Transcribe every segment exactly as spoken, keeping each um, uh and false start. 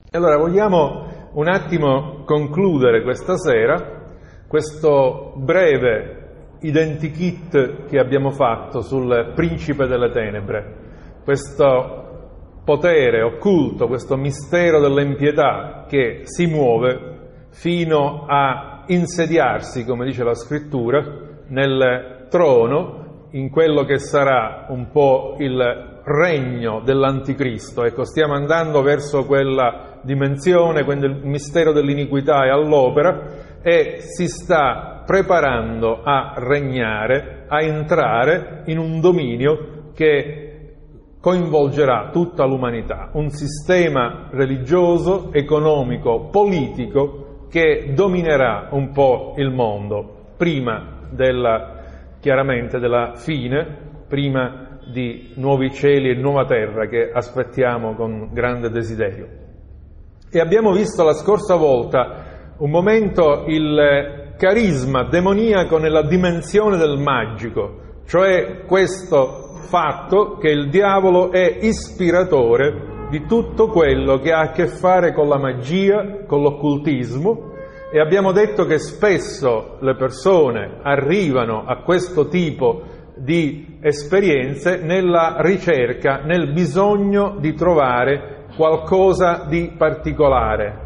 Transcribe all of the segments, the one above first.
Allora vogliamo un attimo concludere questa sera questo breve identikit che abbiamo fatto sul principe delle tenebre, questo potere occulto, questo mistero dell'impietà che si muove fino a insediarsi, come dice la scrittura, nel trono, in quello che sarà un po' il regno dell'anticristo. Ecco, stiamo andando verso quella dimensione, quando il mistero dell'iniquità è all'opera e si sta preparando a regnare, a entrare in un dominio che coinvolgerà tutta l'umanità, un sistema religioso, economico, politico che dominerà un po' il mondo, prima della, chiaramente della fine, prima di nuovi cieli e nuova terra che aspettiamo con grande desiderio. E abbiamo visto la scorsa volta un momento il carisma demoniaco nella dimensione del magico, cioè questo fatto che il diavolo è ispiratore di tutto quello che ha a che fare con la magia, con l'occultismo, e abbiamo detto che spesso le persone arrivano a questo tipo di esperienze nella ricerca, nel bisogno di trovare qualcosa di particolare.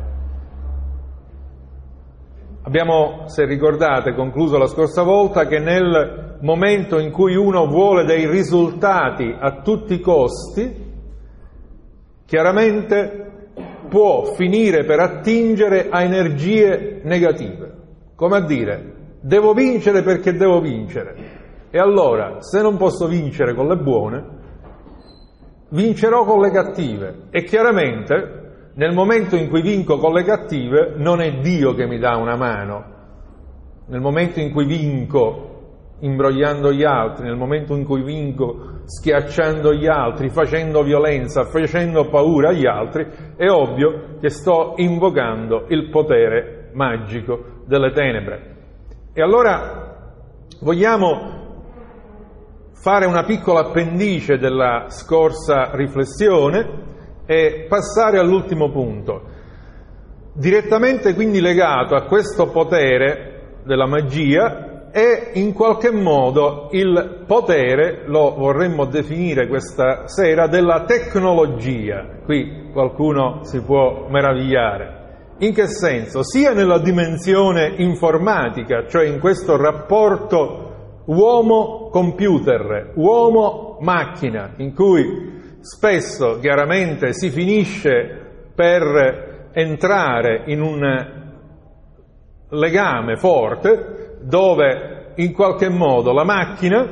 Abbiamo, se ricordate, concluso la scorsa volta che nel momento in cui uno vuole dei risultati a tutti i costi, chiaramente può finire per attingere a energie negative, come a dire, devo vincere perché devo vincere. E allora, se non posso vincere con le buone, vincerò con le cattive. E chiaramente, nel momento in cui vinco con le cattive, non è Dio che mi dà una mano. Nel momento in cui vinco imbrogliando gli altri, nel momento in cui vinco schiacciando gli altri, facendo violenza, facendo paura agli altri, è ovvio che sto invocando il potere magico delle tenebre. E allora vogliamo fare una piccola appendice della scorsa riflessione e passare all'ultimo punto. Direttamente quindi legato a questo potere della magia è in qualche modo il potere, lo vorremmo definire questa sera, della tecnologia. Qui qualcuno si può meravigliare. In che senso? Sia nella dimensione informatica, cioè in questo rapporto uomo-computer, uomo-macchina, in cui spesso chiaramente si finisce per entrare in un legame forte dove in qualche modo la macchina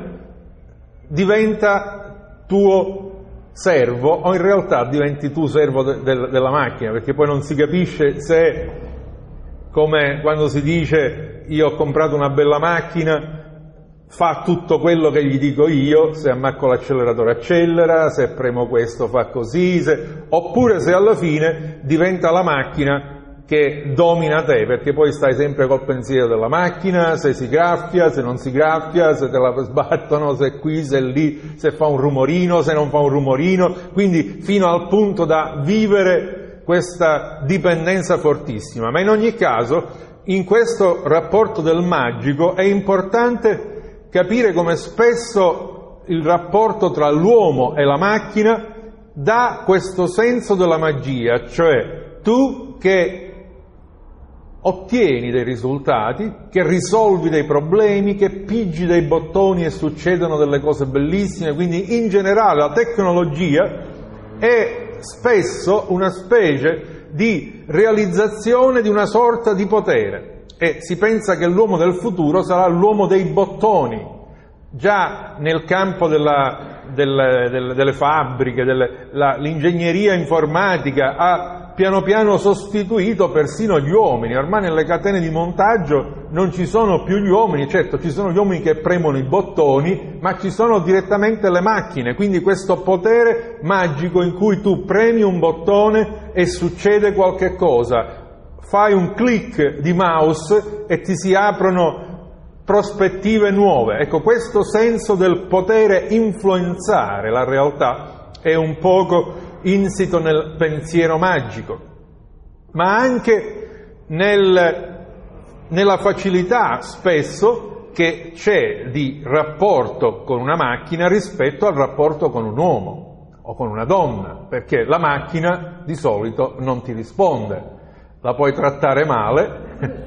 diventa tuo servo o in realtà diventi tu servo de- de- della macchina, perché poi non si capisce se, come quando si dice io ho comprato una bella macchina, fa tutto quello che gli dico io, se ammacco l'acceleratore accelera, se premo questo fa così, se... oppure se alla fine diventa la macchina che domina te, perché poi stai sempre col pensiero della macchina, se si graffia, se non si graffia, se te la sbattono, se qui, se lì, se fa un rumorino, se non fa un rumorino, quindi fino al punto da vivere questa dipendenza fortissima. Ma in ogni caso, in questo rapporto del magico è importante capire come spesso il rapporto tra l'uomo e la macchina dà questo senso della magia, cioè tu che ottieni dei risultati, che risolvi dei problemi, che pigi dei bottoni e succedono delle cose bellissime, quindi in generale la tecnologia è spesso una specie di realizzazione di una sorta di potere. E si pensa che l'uomo del futuro sarà l'uomo dei bottoni. Già nel campo della, delle, delle, delle fabbriche, delle, la, l'ingegneria informatica ha piano piano sostituito persino gli uomini. Ormai nelle catene di montaggio non ci sono più gli uomini, certo ci sono gli uomini che premono i bottoni, ma ci sono direttamente le macchine, quindi questo potere magico in cui tu premi un bottone e succede qualche cosa. Fai un click di mouse e ti si aprono prospettive nuove. Ecco, questo senso del potere influenzare la realtà è un poco insito nel pensiero magico. ma anche nel, nella facilità spesso che c'è di rapporto con una macchina rispetto al rapporto con un uomo o con una donna, perché la macchina di solito non ti risponde, la puoi trattare male,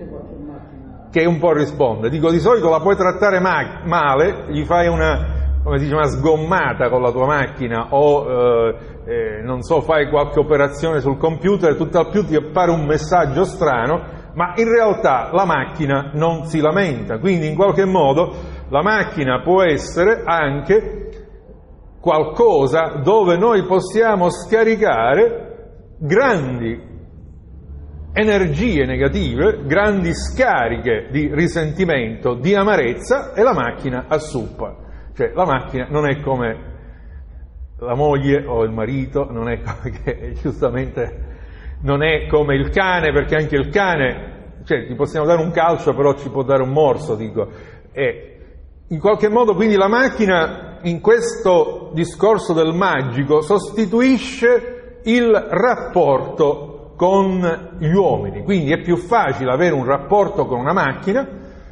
che un po' risponde. Dico, di solito la puoi trattare ma- male, gli fai una, come si dice, una sgommata con la tua macchina o, eh, eh, non so, fai qualche operazione sul computer, tutt'al più ti appare un messaggio strano, ma in realtà la macchina non si lamenta. Quindi in qualche modo la macchina può essere anche qualcosa dove noi possiamo scaricare grandi energie negative, grandi scariche di risentimento, di amarezza, e la macchina assuppa. Cioè la macchina non è come la moglie o il marito, non è come che, giustamente non è come il cane, perché anche il cane, cioè ti possiamo dare un calcio però ci può dare un morso, dico. E in qualche modo quindi la macchina in questo discorso del magico sostituisce il rapporto con gli uomini, quindi è più facile avere un rapporto con una macchina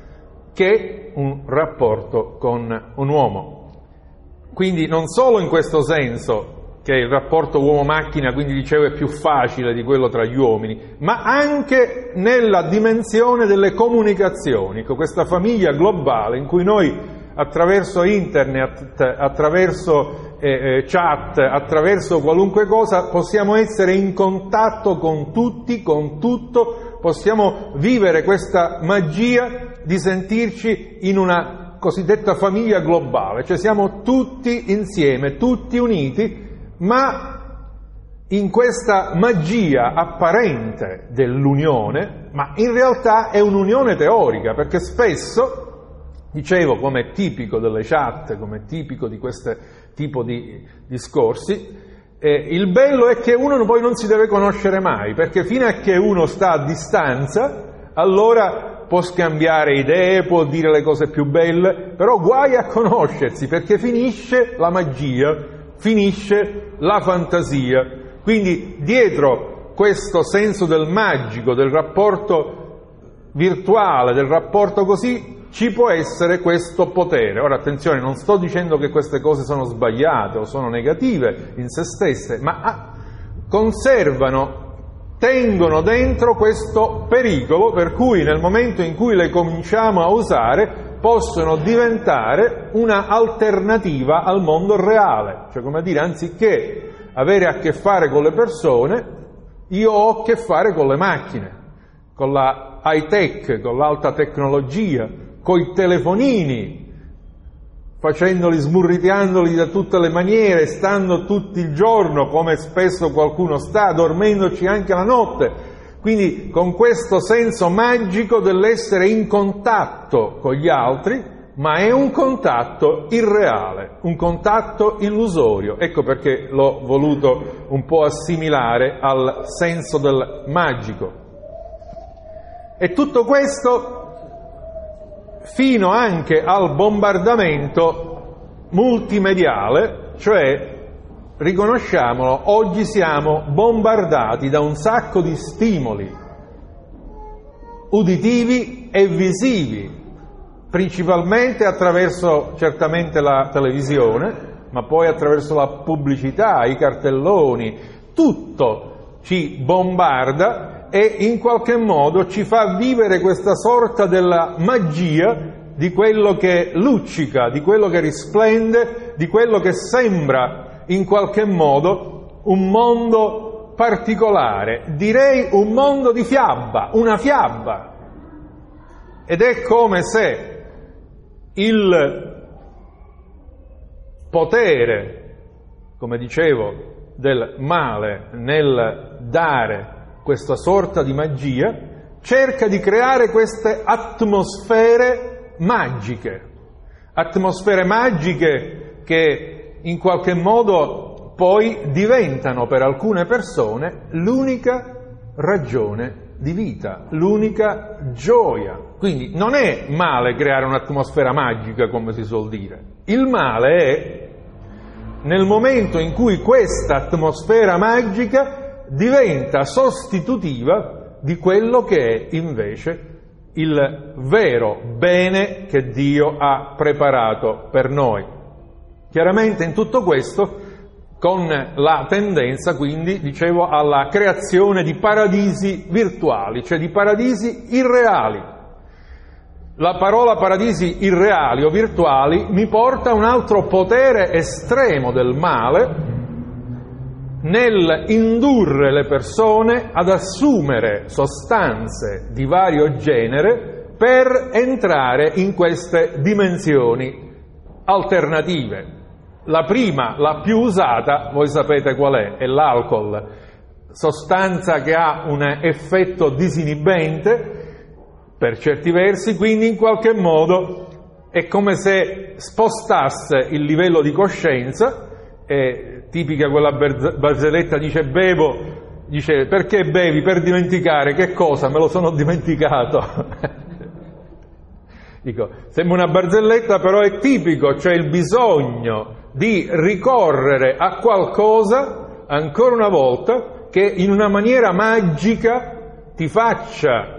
che un rapporto con un uomo. Quindi non solo in questo senso che il rapporto uomo-macchina, quindi dicevo, è più facile di quello tra gli uomini, ma anche nella dimensione delle comunicazioni, con questa famiglia globale in cui noi attraverso internet, attraverso eh, eh, chat, attraverso qualunque cosa possiamo essere in contatto con tutti, con tutto, possiamo vivere questa magia di sentirci in una cosiddetta famiglia globale, cioè siamo tutti insieme, tutti uniti, ma in questa magia apparente dell'unione, ma in realtà è un'unione teorica, perché spesso, dicevo, come è tipico delle chat, come è tipico di questo tipo di discorsi, eh, il bello è che uno poi non si deve conoscere mai, perché fino a che uno sta a distanza, allora può scambiare idee, può dire le cose più belle, però guai a conoscersi, perché finisce la magia, finisce la fantasia. Quindi dietro questo senso del magico, del rapporto virtuale, del rapporto così, ci può essere questo potere. Ora attenzione, non sto dicendo che queste cose sono sbagliate o sono negative in se stesse, ma ah, conservano, tengono dentro questo pericolo, per cui nel momento in cui le cominciamo a usare possono diventare una alternativa al mondo reale, cioè come dire, anziché avere a che fare con le persone, io ho a che fare con le macchine, con la high tech, con l'alta tecnologia, con i telefonini, facendoli, smurriteandoli da tutte le maniere, stando tutto il giorno, come spesso qualcuno sta, dormendoci anche la notte. Quindi con questo senso magico dell'essere in contatto con gli altri, ma è un contatto irreale, un contatto illusorio. Ecco perché l'ho voluto un po' assimilare al senso del magico. E tutto questo fino anche al bombardamento multimediale, cioè, riconosciamolo, oggi siamo bombardati da un sacco di stimoli uditivi e visivi, principalmente attraverso certamente la televisione, ma poi attraverso la pubblicità, i cartelloni, tutto ci bombarda e in qualche modo ci fa vivere questa sorta della magia di quello che luccica, di quello che risplende, di quello che sembra in qualche modo un mondo particolare, direi un mondo di fiaba, una fiaba. Ed è come se il potere, come dicevo, del male nel dare questa sorta di magia, cerca di creare queste atmosfere magiche, atmosfere magiche che in qualche modo poi diventano per alcune persone l'unica ragione di vita, l'unica gioia. Quindi non è male creare un'atmosfera magica, come si suol dire. Il male è nel momento in cui questa atmosfera magica diventa sostitutiva di quello che è invece il vero bene che Dio ha preparato per noi. Chiaramente in tutto questo con la tendenza, quindi, dicevo, alla creazione di paradisi virtuali, cioè di paradisi irreali. La parola paradisi irreali o virtuali mi porta a un altro potere estremo del male nel indurre le persone ad assumere sostanze di vario genere per entrare in queste dimensioni alternative. La prima, la più usata, voi sapete qual è? È l'alcol, sostanza che ha un effetto disinibente per certi versi, quindi in qualche modo è come se spostasse il livello di coscienza. È tipica quella barzelletta, dice bevo, dice perché bevi? Per dimenticare. Che cosa? Me lo sono dimenticato. Dico, sembra una barzelletta, però è tipico, cioè il bisogno di ricorrere a qualcosa ancora una volta che in una maniera magica ti faccia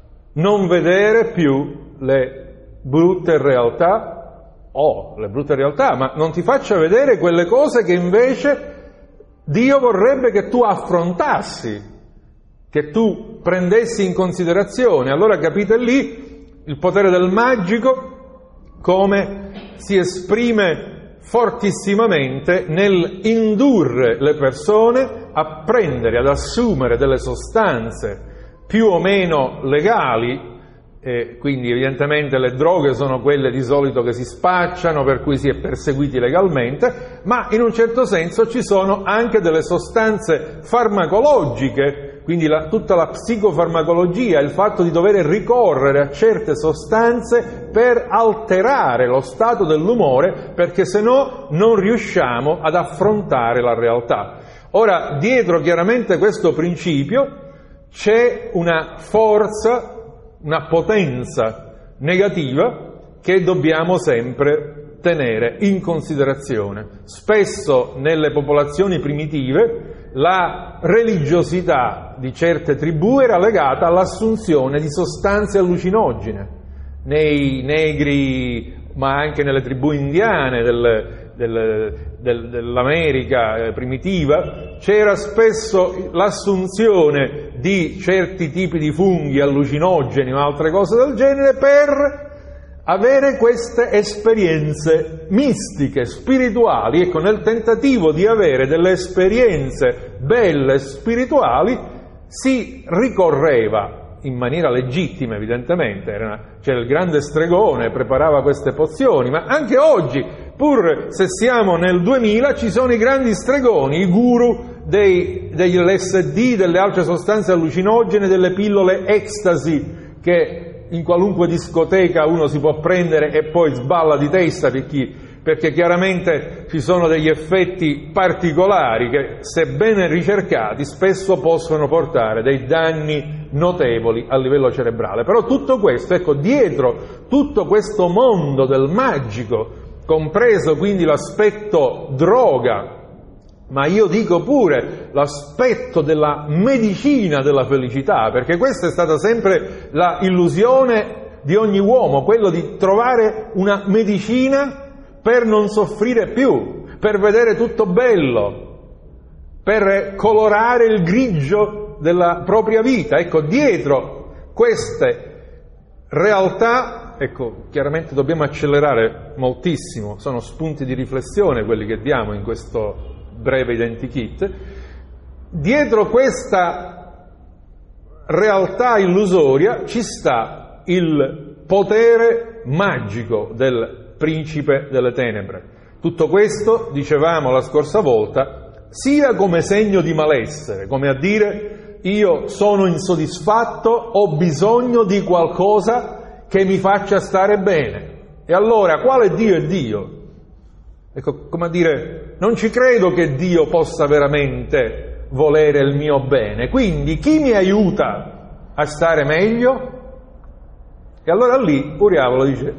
non vedere più le brutte realtà, o oh, le brutte realtà, ma non ti faccia vedere quelle cose che invece Dio vorrebbe che tu affrontassi, che tu prendessi in considerazione. Allora capite lì il potere del magico come si esprime fortissimamente nel indurre le persone a prendere, ad assumere delle sostanze più o meno legali, e quindi evidentemente le droghe sono quelle di solito che si spacciano, per cui si è perseguiti legalmente, ma in un certo senso ci sono anche delle sostanze farmacologiche, quindi la, tutta la psicofarmacologia, il fatto di dover ricorrere a certe sostanze per alterare lo stato dell'umore, perché se no non riusciamo ad affrontare la realtà. Ora, dietro chiaramente questo principio c'è una forza, una potenza negativa che dobbiamo sempre tenere in considerazione. Spesso nelle popolazioni primitive la religiosità di certe tribù era legata all'assunzione di sostanze allucinogene. Nei negri, ma anche nelle tribù indiane del, del, del, dell'America primitiva, c'era spesso l'assunzione di certi tipi di funghi allucinogeni o altre cose del genere per avere queste esperienze mistiche, spirituali. Ecco, nel tentativo di avere delle esperienze belle spirituali si ricorreva in maniera legittima, evidentemente. Era, c'era il grande stregone, preparava queste pozioni, ma anche oggi, pur se siamo nel duemila, ci sono i grandi stregoni, i guru dei, degli L S D, delle altre sostanze allucinogene, delle pillole ecstasy, che in qualunque discoteca uno si può prendere e poi sballa di testa, perché, perché chiaramente ci sono degli effetti particolari che, sebbene ricercati, spesso possono portare dei danni notevoli a livello cerebrale. Però tutto questo, ecco, dietro tutto questo mondo del magico, compreso quindi l'aspetto droga, ma io dico pure l'aspetto della medicina della felicità, perché questa è stata sempre la illusione di ogni uomo, quello di trovare una medicina per non soffrire più, per vedere tutto bello, per colorare il grigio della propria vita. Ecco, dietro queste realtà, ecco, chiaramente dobbiamo accelerare moltissimo, sono spunti di riflessione quelli che diamo in questo breve identikit. Dietro questa realtà illusoria ci sta il potere magico del principe delle tenebre. Tutto questo, dicevamo la scorsa volta, sia come segno di malessere, come a dire io sono insoddisfatto, ho bisogno di qualcosa che mi faccia stare bene. E allora quale Dio è Dio? Ecco, come a dire, non ci credo che Dio possa veramente volere il mio bene, quindi chi mi aiuta a stare meglio? E allora lì Uriavolo dice,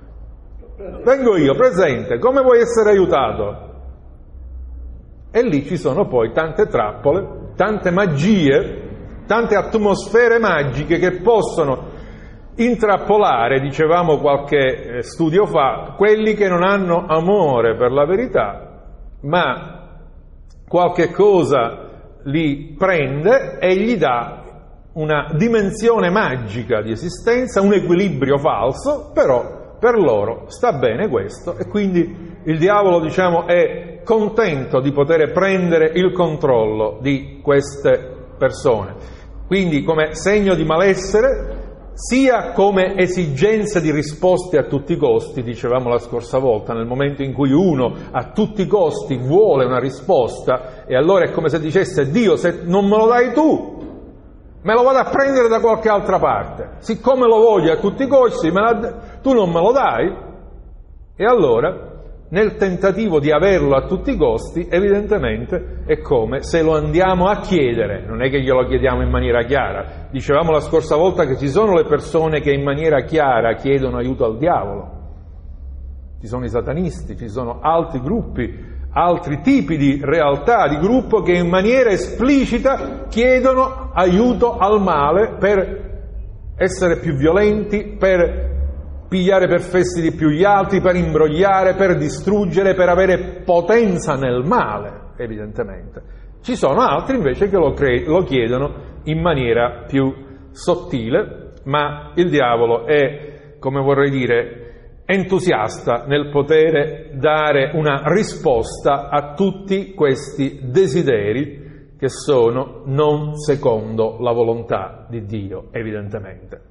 vengo io, presente, come vuoi essere aiutato? E lì ci sono poi tante trappole tante magie, tante atmosfere magiche che possono intrappolare, dicevamo qualche studio fa, quelli che non hanno amore per la verità, ma qualche cosa li prende e gli dà una dimensione magica di esistenza, un equilibrio falso, però per loro sta bene questo e quindi il diavolo, diciamo, è contento di poter prendere il controllo di queste persone. Quindi come segno di malessere, sia come esigenza di risposte a tutti i costi, dicevamo la scorsa volta, nel momento in cui uno a tutti i costi vuole una risposta, e allora è come se dicesse: Dio, se non me lo dai tu, me lo vado a prendere da qualche altra parte, siccome lo voglio a tutti i costi, me la, tu non me lo dai, e allora nel tentativo di averlo a tutti i costi, evidentemente è come se lo andiamo a chiedere, non è che glielo chiediamo in maniera chiara. Dicevamo la scorsa volta che ci sono le persone che in maniera chiara chiedono aiuto al diavolo, ci sono i satanisti, ci sono altri gruppi, altri tipi di realtà, di gruppo che in maniera esplicita chiedono aiuto al male per essere più violenti, per pigliare per fessi di più gli altri, per imbrogliare, per distruggere, per avere potenza nel male, evidentemente. Ci sono altri invece che lo, cre- lo chiedono in maniera più sottile, ma il diavolo è, come vorrei dire, entusiasta nel poter dare una risposta a tutti questi desideri che sono non secondo la volontà di Dio, evidentemente.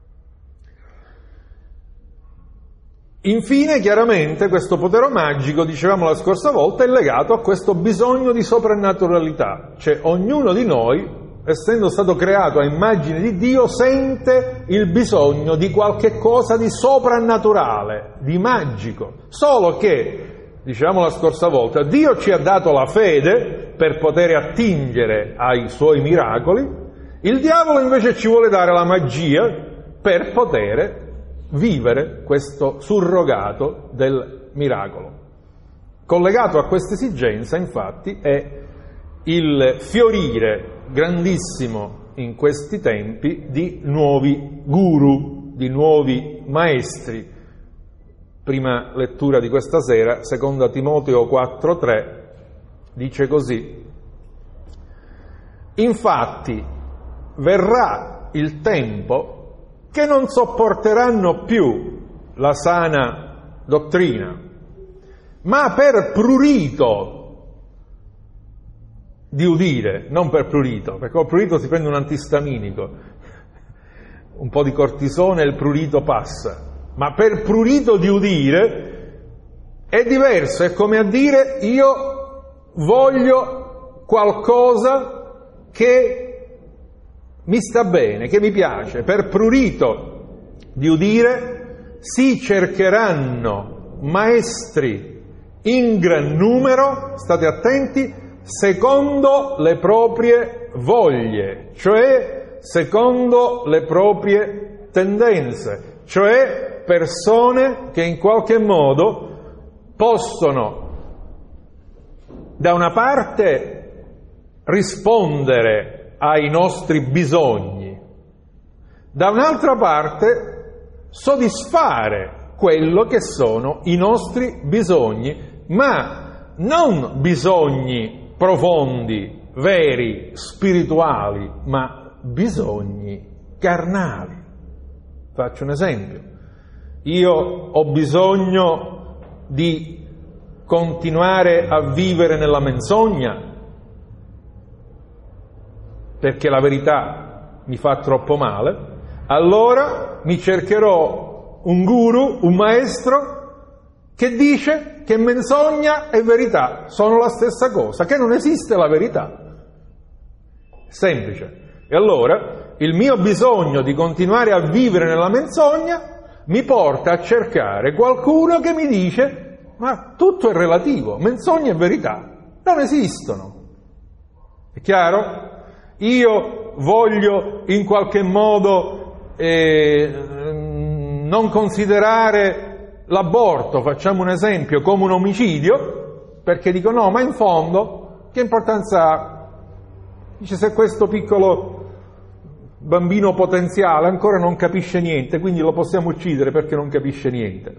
Infine, chiaramente, questo potere magico, dicevamo la scorsa volta, è legato a questo bisogno di soprannaturalità. Cioè, ognuno di noi, essendo stato creato a immagine di Dio, sente il bisogno di qualche cosa di soprannaturale, di magico. Solo che, dicevamo la scorsa volta, Dio ci ha dato la fede per poter attingere ai suoi miracoli, il diavolo invece ci vuole dare la magia per poter vivere questo surrogato del miracolo. Collegato a questa esigenza, infatti, è il fiorire grandissimo in questi tempi di nuovi guru, di nuovi maestri. Prima lettura di questa sera, seconda Timoteo quattro tre, dice così: infatti verrà il tempo che non sopporteranno più la sana dottrina, ma per prurito di udire, non per prurito, perché col prurito si prende un antistaminico, un po' di cortisone e il prurito passa, ma per prurito di udire è diverso, è come a dire: io voglio qualcosa che mi sta bene, che mi piace. Per prurito di udire si cercheranno maestri in gran numero, state attenti, secondo le proprie voglie, cioè secondo le proprie tendenze, cioè persone che in qualche modo possono da una parte rispondere ai nostri bisogni, da un'altra parte soddisfare quello che sono i nostri bisogni, ma non bisogni profondi, veri, spirituali, ma bisogni carnali. Faccio un esempio: io ho bisogno di continuare a vivere nella menzogna perché la verità mi fa troppo male, allora mi cercherò un guru, un maestro che dice che menzogna e verità sono la stessa cosa, che non esiste la verità. Semplice. E allora il mio bisogno di continuare a vivere nella menzogna mi porta a cercare qualcuno che mi dice: ma tutto è relativo, menzogna e verità non esistono. È chiaro? Io voglio in qualche modo eh, non considerare l'aborto, facciamo un esempio, come un omicidio, perché dico: no, ma in fondo che importanza ha? Dice, se questo piccolo bambino potenziale ancora non capisce niente, quindi lo possiamo uccidere perché non capisce niente.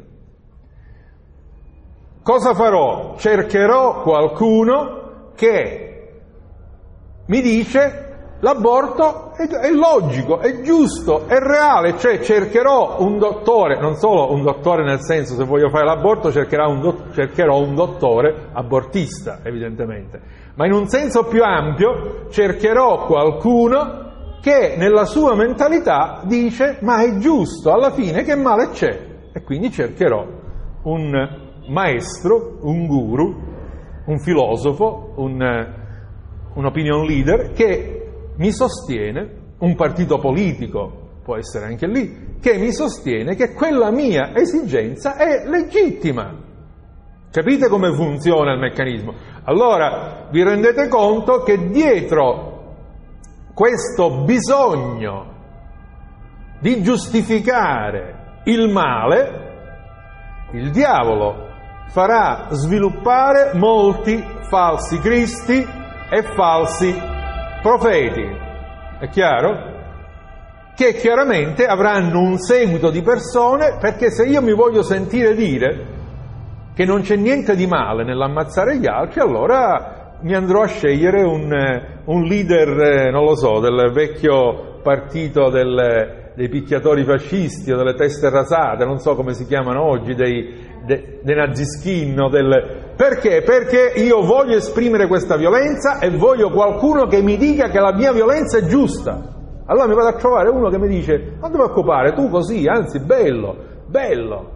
Cosa farò? Cercherò qualcuno che mi dice l'aborto è, è logico, è giusto, è reale, cioè cercherò un dottore, non solo un dottore nel senso se voglio fare l'aborto cercherò un, do, cercherò un dottore abortista, evidentemente, ma in un senso più ampio cercherò qualcuno che nella sua mentalità dice ma è giusto, alla fine che male c'è? E quindi cercherò un maestro, un guru, un filosofo, un, un opinion leader che mi sostiene, un partito politico può essere anche lì, che mi sostiene che quella mia esigenza è legittima. Capite come funziona il meccanismo? Allora vi rendete conto che dietro questo bisogno di giustificare il male, il diavolo farà sviluppare molti falsi cristi e falsi profeti, è chiaro? Che chiaramente avranno un seguito di persone, perché se io mi voglio sentire dire che non c'è niente di male nell'ammazzare gli altri, allora mi andrò a scegliere un, un leader, non lo so, del vecchio partito del, dei picchiatori fascisti o delle teste rasate, non so come si chiamano oggi, dei, dei, dei nazischin, del... Perché? Perché io voglio esprimere questa violenza e voglio qualcuno che mi dica che la mia violenza è giusta. Allora mi vado a trovare uno che mi dice non ti preoccupare, tu così, anzi bello, bello.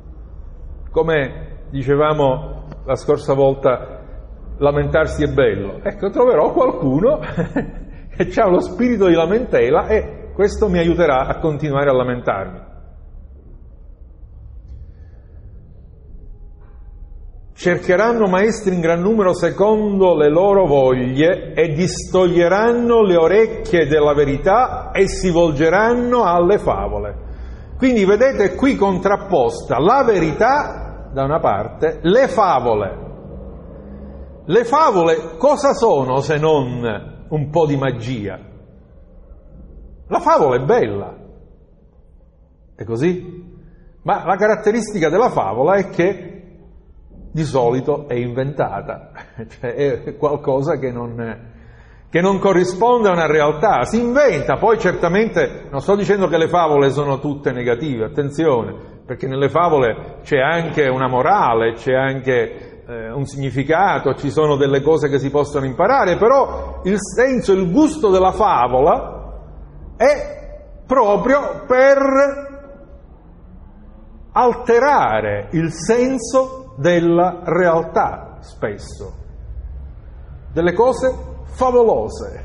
Come dicevamo la scorsa volta, lamentarsi è bello. Ecco, troverò qualcuno che ha lo spirito di lamentela e questo mi aiuterà a continuare a lamentarmi. Cercheranno maestri in gran numero secondo le loro voglie e distoglieranno le orecchie della verità e si volgeranno alle favole. Quindi vedete qui contrapposta la verità da una parte, le favole. Le favole cosa sono se non un po' di magia? La favola è bella, è così? Ma la caratteristica della favola è che di solito è inventata, cioè è qualcosa che non, che non corrisponde a una realtà, si inventa. Poi certamente non sto dicendo che le favole sono tutte negative, attenzione, perché nelle favole c'è anche una morale, c'è anche eh, un significato, ci sono delle cose che si possono imparare, però il senso, il gusto della favola è proprio per alterare il senso della realtà, spesso, delle cose favolose.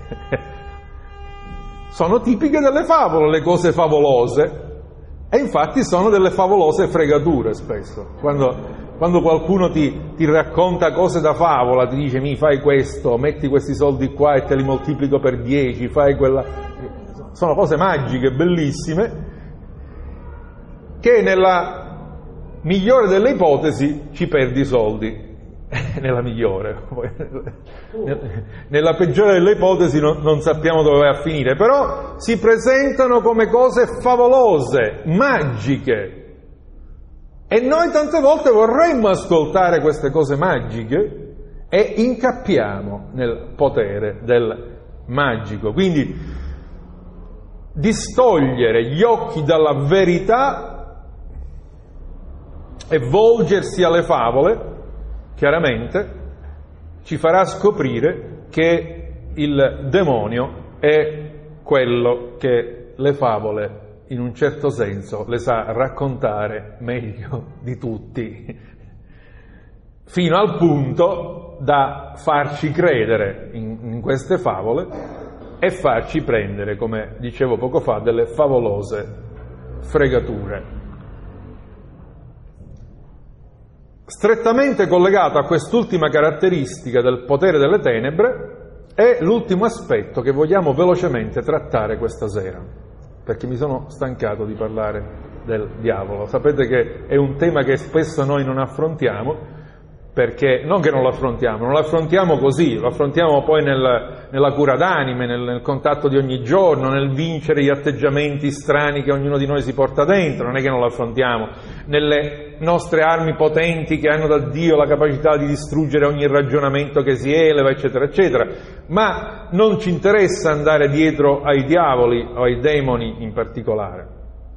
Sono tipiche delle favole le cose favolose, e infatti sono delle favolose fregature spesso. Quando, quando qualcuno ti, ti racconta cose da favola, ti dice mi fai questo, metti questi soldi qua e te li moltiplico per dieci, fai quella... Sono cose magiche, bellissime, che nella migliore delle ipotesi ci perdi i soldi, nella migliore, nella peggiore delle ipotesi non, non sappiamo dove vai a finire, però si presentano come cose favolose, magiche, e noi tante volte vorremmo ascoltare queste cose magiche e incappiamo nel potere del magico. Quindi distogliere gli occhi dalla verità e volgersi alle favole, chiaramente, ci farà scoprire che il demonio è quello che le favole, in un certo senso, le sa raccontare meglio di tutti, fino al punto da farci credere in, in queste favole e farci prendere, come dicevo poco fa, delle favolose fregature. Strettamente collegato a quest'ultima caratteristica del potere delle tenebre è l'ultimo aspetto che vogliamo velocemente trattare questa sera, perché mi sono stancato di parlare del diavolo. Sapete che è un tema che spesso noi non affrontiamo, perché non che non lo affrontiamo, non lo affrontiamo così, lo affrontiamo poi nel, nella cura d'anime, nel, nel contatto di ogni giorno, nel vincere gli atteggiamenti strani che ognuno di noi si porta dentro, non è che non lo affrontiamo nelle nostre armi potenti che hanno da Dio la capacità di distruggere ogni ragionamento che si eleva, eccetera, eccetera, ma non ci interessa andare dietro ai diavoli o ai demoni in particolare.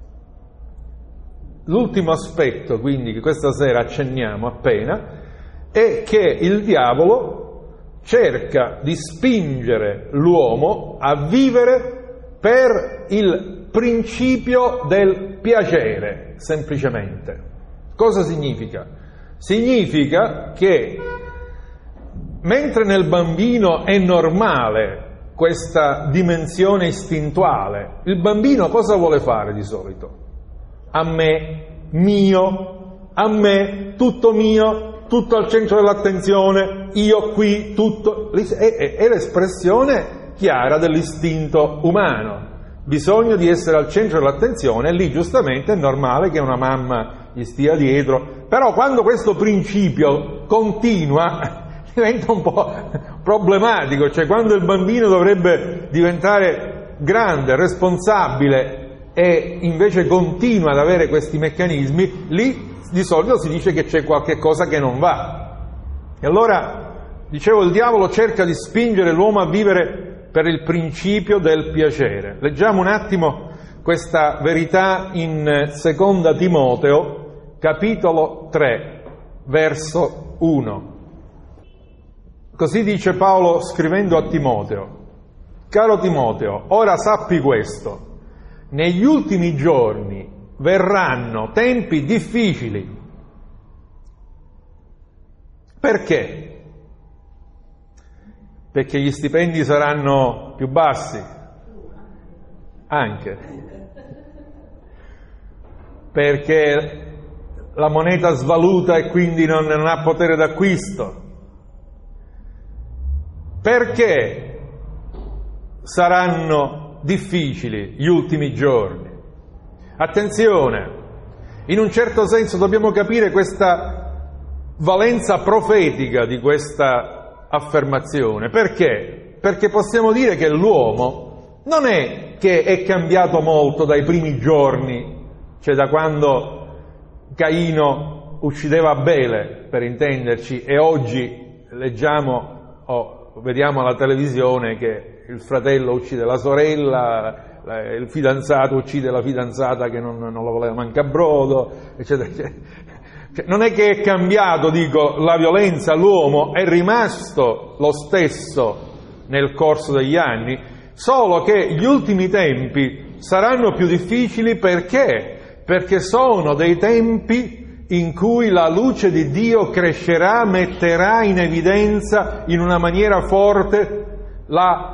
L'ultimo aspetto, quindi, che questa sera accenniamo appena, è che il diavolo cerca di spingere l'uomo a vivere per il principio del piacere, semplicemente. Cosa significa? Significa che mentre nel bambino è normale questa dimensione istintuale, il bambino cosa vuole fare di solito? A me, mio, a me, tutto mio, tutto al centro dell'attenzione, io qui, tutto, è, è, è l'espressione chiara dell'istinto umano, bisogno di essere al centro dell'attenzione, e lì giustamente è normale che una mamma gli stia dietro, però quando questo principio continua diventa un po' problematico, cioè quando il bambino dovrebbe diventare grande, responsabile, e invece continua ad avere questi meccanismi, lì di solito si dice che c'è qualche cosa che non va. E allora, dicevo, il diavolo cerca di spingere l'uomo a vivere per il principio del piacere. Leggiamo un attimo questa verità in Seconda Timoteo, capitolo tre, verso uno. Così dice Paolo scrivendo a Timoteo: caro Timoteo, ora sappi questo, negli ultimi giorni verranno tempi difficili. Perché? Perché gli stipendi saranno più bassi, anche perché la moneta svaluta e quindi non, non ha potere d'acquisto, perché saranno difficili gli ultimi giorni. Attenzione, in un certo senso dobbiamo capire questa valenza profetica di questa affermazione. Perché? Perché possiamo dire che l'uomo non è che è cambiato molto dai primi giorni, cioè da quando Caino uccideva Abele, per intenderci, e oggi leggiamo o vediamo alla televisione che il fratello uccide la sorella, il fidanzato uccide la fidanzata che non, non lo voleva manca a brodo, eccetera, eccetera. Non è che è cambiato, dico, la violenza, l'uomo è rimasto lo stesso nel corso degli anni, solo che gli ultimi tempi saranno più difficili. Perché? Perché sono dei tempi in cui la luce di Dio crescerà, metterà in evidenza in una maniera forte la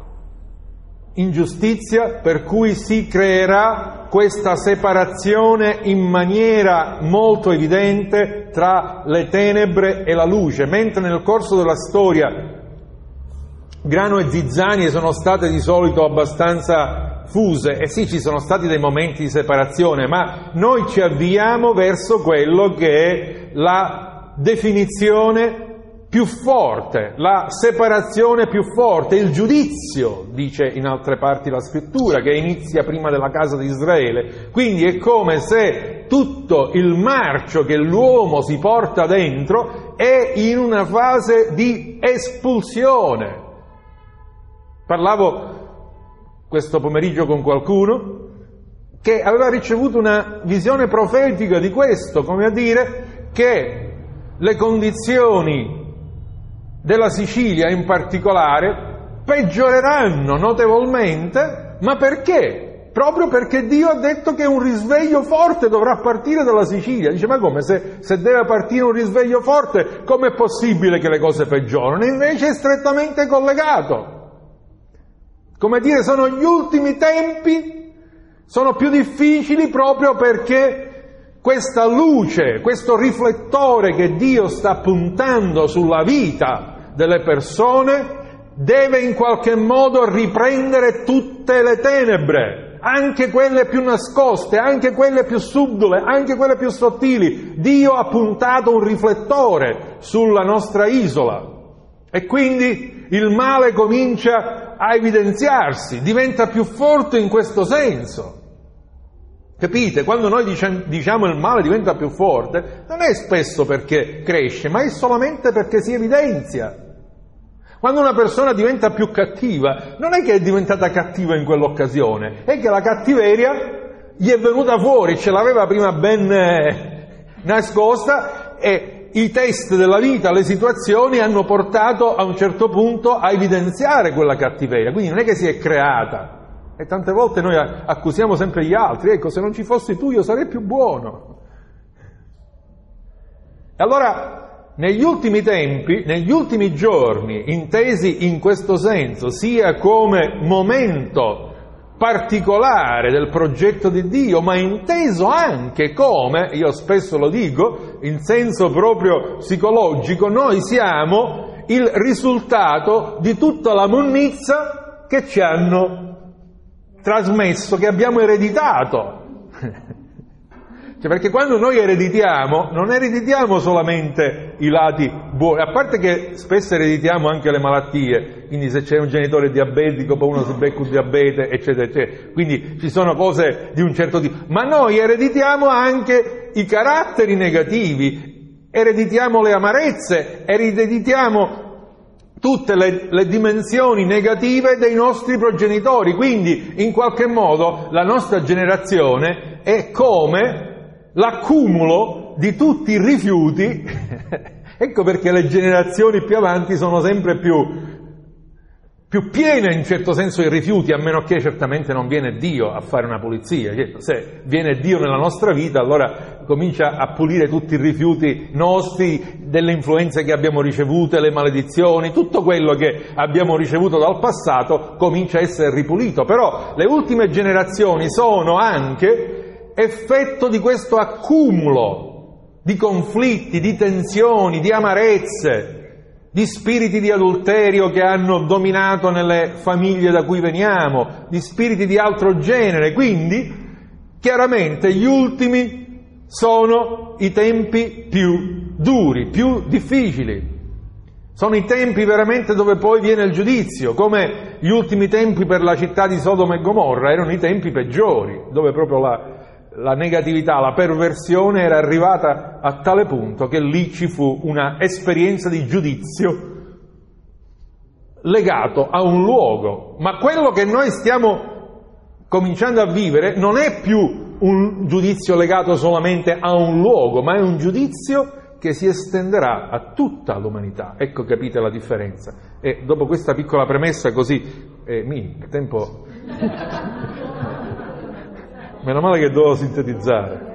ingiustizia, per cui si creerà questa separazione in maniera molto evidente tra le tenebre e la luce. Mentre nel corso della storia grano e zizzanie sono state di solito abbastanza fuse, e sì, ci sono stati dei momenti di separazione, ma noi ci avviamo verso quello che è la definizione più forte, la separazione più forte, il giudizio, dice in altre parti la scrittura, che inizia prima della casa di Israele. Quindi è come se tutto il marcio che l'uomo si porta dentro è in una fase di espulsione. Parlavo questo pomeriggio con qualcuno che aveva ricevuto una visione profetica di questo, come a dire che le condizioni della Sicilia in particolare peggioreranno notevolmente. Ma perché? Proprio perché Dio ha detto che un risveglio forte dovrà partire dalla Sicilia. Dice, ma come? Se, se deve partire un risveglio forte, com'è possibile che le cose peggiorano? Invece è strettamente collegato. Come dire, sono gli ultimi tempi, sono più difficili proprio perché questa luce, questo riflettore che Dio sta puntando sulla vita delle persone deve in qualche modo riprendere tutte le tenebre, anche quelle più nascoste, anche quelle più subdole, anche quelle più sottili. Dio ha puntato un riflettore sulla nostra isola e quindi il male comincia a evidenziarsi, diventa più forte in questo senso. Capite? Quando noi diciamo il male diventa più forte, non è spesso perché cresce, ma è solamente perché si evidenzia. Quando una persona diventa più cattiva, non è che è diventata cattiva in quell'occasione, è che la cattiveria gli è venuta fuori, ce l'aveva prima ben eh, nascosta e i test della vita, le situazioni hanno portato a un certo punto a evidenziare quella cattiveria, quindi non è che si è creata. E tante volte noi accusiamo sempre gli altri, ecco, se non ci fossi tu io sarei più buono. E allora, negli ultimi tempi, negli ultimi giorni, intesi in questo senso, sia come momento particolare del progetto di Dio, ma inteso anche come, io spesso lo dico, in senso proprio psicologico, noi siamo il risultato di tutta la monnezza che ci hanno trasmesso, che abbiamo ereditato. Cioè, perché quando noi ereditiamo, non ereditiamo solamente i lati buoni, a parte che spesso ereditiamo anche le malattie, quindi se c'è un genitore diabetico, poi uno si becca un diabete, eccetera, eccetera. Quindi ci sono cose di un certo tipo. Ma noi ereditiamo anche i caratteri negativi, ereditiamo le amarezze, ereditiamo tutte le, le dimensioni negative dei nostri progenitori, quindi in qualche modo la nostra generazione è come l'accumulo di tutti i rifiuti. Ecco perché le generazioni più avanti sono sempre più, più piene in certo senso di rifiuti, a meno che certamente non viene Dio a fare una pulizia. Se viene Dio nella nostra vita, allora comincia a pulire tutti i rifiuti nostri, delle influenze che abbiamo ricevuto, le maledizioni, tutto quello che abbiamo ricevuto dal passato comincia a essere ripulito. Però le ultime generazioni sono anche effetto di questo accumulo di conflitti, di tensioni, di amarezze, di spiriti di adulterio che hanno dominato nelle famiglie da cui veniamo, di spiriti di altro genere. Quindi, chiaramente, gli ultimi sono i tempi più duri, più difficili. Sono i tempi veramente dove poi viene il giudizio, come gli ultimi tempi per la città di Sodoma e Gomorra erano i tempi peggiori, dove proprio la, la negatività, la perversione era arrivata a tale punto che lì ci fu una esperienza di giudizio legato a un luogo. Ma quello che noi stiamo cominciando a vivere non è più un giudizio legato solamente a un luogo, ma è un giudizio che si estenderà a tutta l'umanità. Ecco, capite la differenza. E dopo questa piccola premessa così, eh, mi, il tempo... Meno male che dovevo sintetizzare.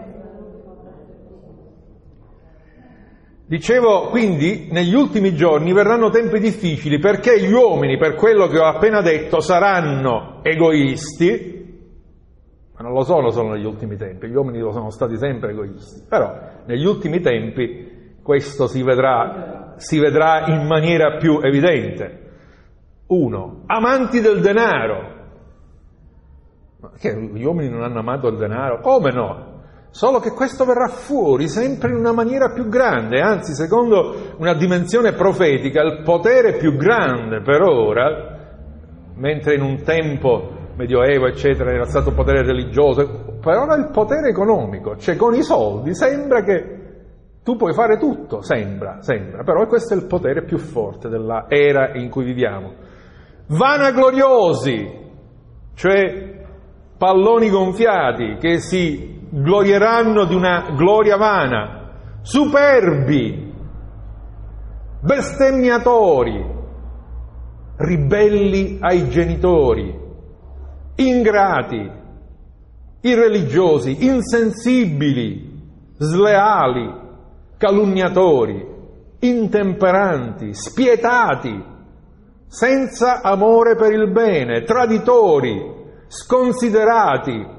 Dicevo, quindi, negli ultimi giorni verranno tempi difficili perché gli uomini, per quello che ho appena detto, saranno egoisti, ma non lo sono solo negli ultimi tempi, gli uomini lo sono stati sempre egoisti, però negli ultimi tempi questo si vedrà, si vedrà in maniera più evidente. Uno, amanti del denaro. Ma che gli uomini non hanno amato il denaro? Come no? Solo che questo verrà fuori sempre in una maniera più grande, anzi, secondo una dimensione profetica, il potere più grande per ora, mentre in un tempo medioevo, eccetera, era stato potere religioso, per ora il potere economico, cioè con i soldi sembra che tu puoi fare tutto, sembra, sembra, però questo è il potere più forte della era in cui viviamo. Vanagloriosi, cioè palloni gonfiati che si glorieranno di una gloria vana, superbi, bestemmiatori, ribelli ai genitori, ingrati, irreligiosi, insensibili, sleali, calunniatori, intemperanti, spietati, senza amore per il bene, traditori, sconsiderati,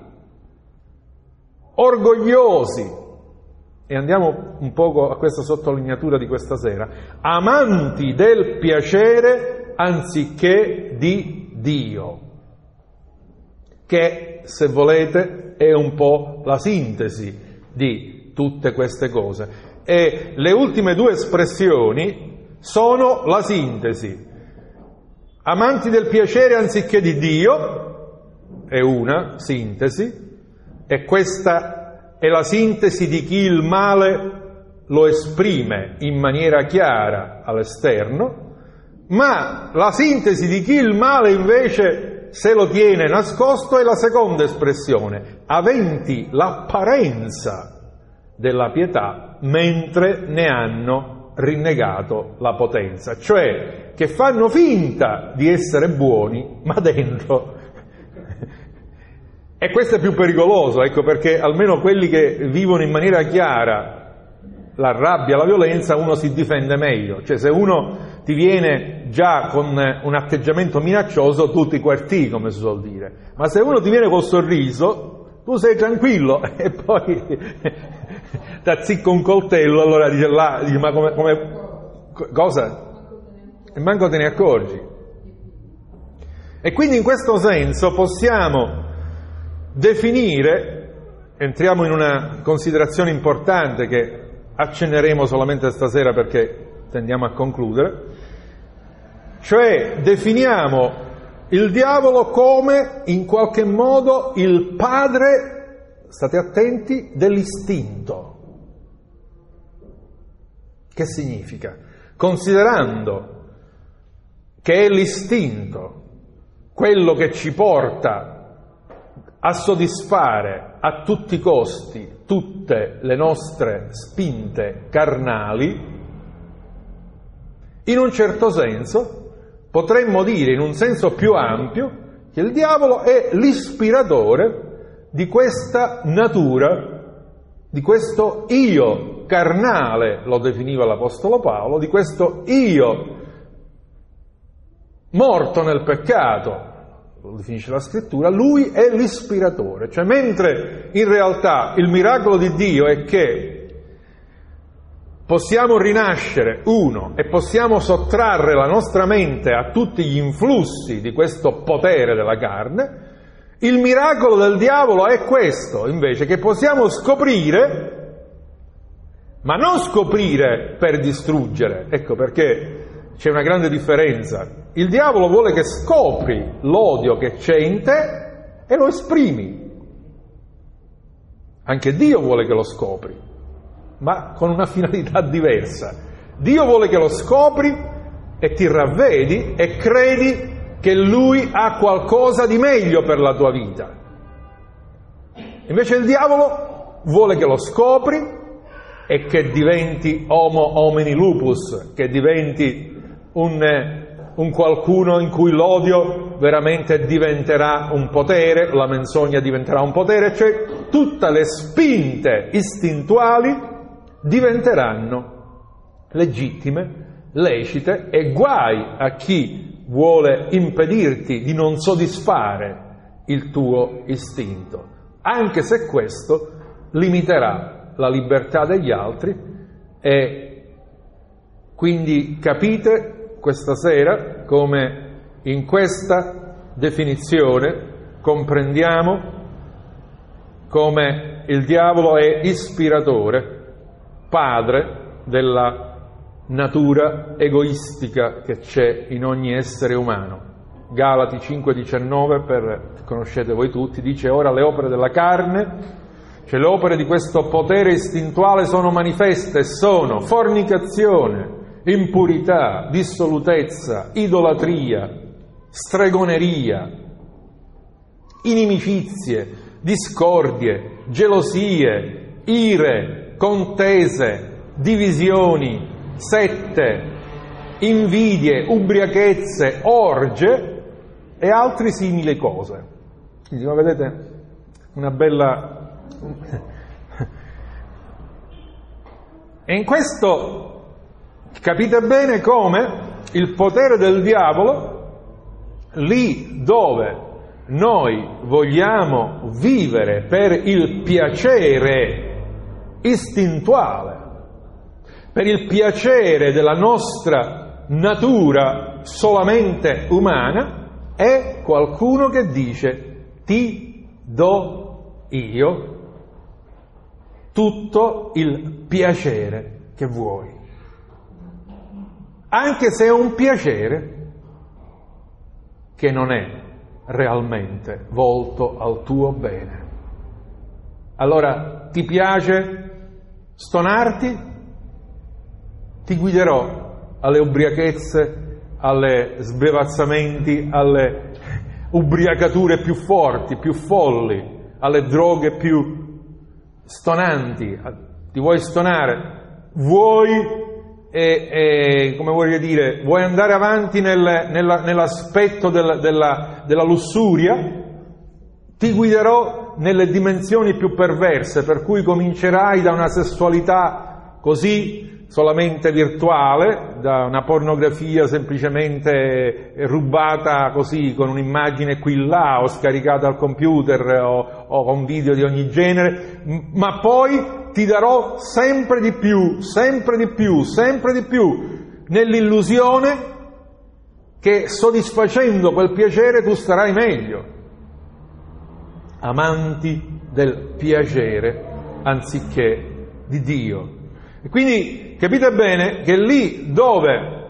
orgogliosi. E andiamo un poco a questa sottolineatura di questa sera. Amanti del piacere anziché di Dio. che, se volete, è un po' la sintesi di tutte queste cose. E le ultime due espressioni sono la sintesi. Amanti del piacere anziché di Dio è una sintesi, e questa è la sintesi di chi il male lo esprime in maniera chiara all'esterno, ma la sintesi di chi il male invece se lo tiene nascosto è la seconda espressione, aventi l'apparenza della pietà mentre ne hanno rinnegato la potenza, cioè che fanno finta di essere buoni, ma dentro. E questo è più pericoloso, ecco, perché almeno quelli che vivono in maniera chiara la rabbia, la violenza, uno si difende meglio. Cioè, se uno ti viene già con un atteggiamento minaccioso, tu ti quartii, come si suol dire. Ma se uno ti viene col sorriso, tu sei tranquillo, e poi ti azzicca un coltello, allora dice là, dice, ma come, come cosa? E manco te ne accorgi. E quindi in questo senso possiamo definire, entriamo in una considerazione importante che accenneremo solamente stasera perché tendiamo a concludere, cioè definiamo il diavolo come in qualche modo il padre, state attenti, dell'istinto. Che significa? Considerando che è l'istinto quello che ci porta a soddisfare a tutti i costi tutte le nostre spinte carnali, in un certo senso potremmo dire, in un senso più ampio, che il diavolo è l'ispiratore di questa natura, di questo io carnale, lo definiva l'Apostolo Paolo, di questo io morto nel peccato, lo definisce la scrittura. Lui è l'ispiratore, cioè mentre in realtà il miracolo di Dio è che possiamo rinascere, uno, e possiamo sottrarre la nostra mente a tutti gli influssi di questo potere della carne. Il miracolo del diavolo è questo, invece, che possiamo scoprire, ma non scoprire per distruggere. Ecco perché c'è una grande differenza. Il diavolo vuole che scopri l'odio che c'è in te e lo esprimi. Anche Dio vuole che lo scopri, ma con una finalità diversa. Dio vuole che lo scopri e ti ravvedi e credi che Lui ha qualcosa di meglio per la tua vita. Invece il diavolo vuole che lo scopri e che diventi homo homini lupus, che diventi un, un qualcuno in cui l'odio veramente diventerà un potere, la menzogna diventerà un potere, cioè tutte le spinte istintuali diventeranno legittime, lecite, e guai a chi vuole impedirti di non soddisfare il tuo istinto, anche se questo limiterà la libertà degli altri. E quindi capite questa sera come in questa definizione comprendiamo come il diavolo è ispiratore, padre della natura egoistica che c'è in ogni essere umano. Galati cinque diciannove, per, conoscete voi tutti, dice: ora le opere della carne, cioè le opere di questo potere istintuale, sono manifeste, sono fornicazione, impurità, dissolutezza, idolatria, stregoneria, inimicizie, discordie, gelosie, ire, contese, divisioni, sette, invidie, ubriachezze, orge e altre simili cose. Quindi, come vedete, una bella... E in questo capite bene come il potere del diavolo, lì dove noi vogliamo vivere per il piacere istintuale, per il piacere della nostra natura solamente umana, è qualcuno che dice: ti do io tutto il piacere che vuoi, anche se è un piacere che non è realmente volto al tuo bene. Allora, ti piace stonarti? Ti guiderò alle ubriachezze, alle sbevazzamenti, alle ubriacature più forti, più folli, alle droghe più stonanti. Ti vuoi stonare? Vuoi E, e, come vorrei dire, vuoi andare avanti nel, nella, nell'aspetto del, della, della lussuria? Ti guiderò nelle dimensioni più perverse, per cui comincerai da una sessualità così solamente virtuale, da una pornografia semplicemente rubata così con un'immagine qui là o scaricata al computer o, o con video di ogni genere, ma poi ti darò sempre di più, sempre di più, sempre di più, nell'illusione che soddisfacendo quel piacere tu starai meglio. Amanti del piacere anziché di Dio. E quindi capite bene che lì dove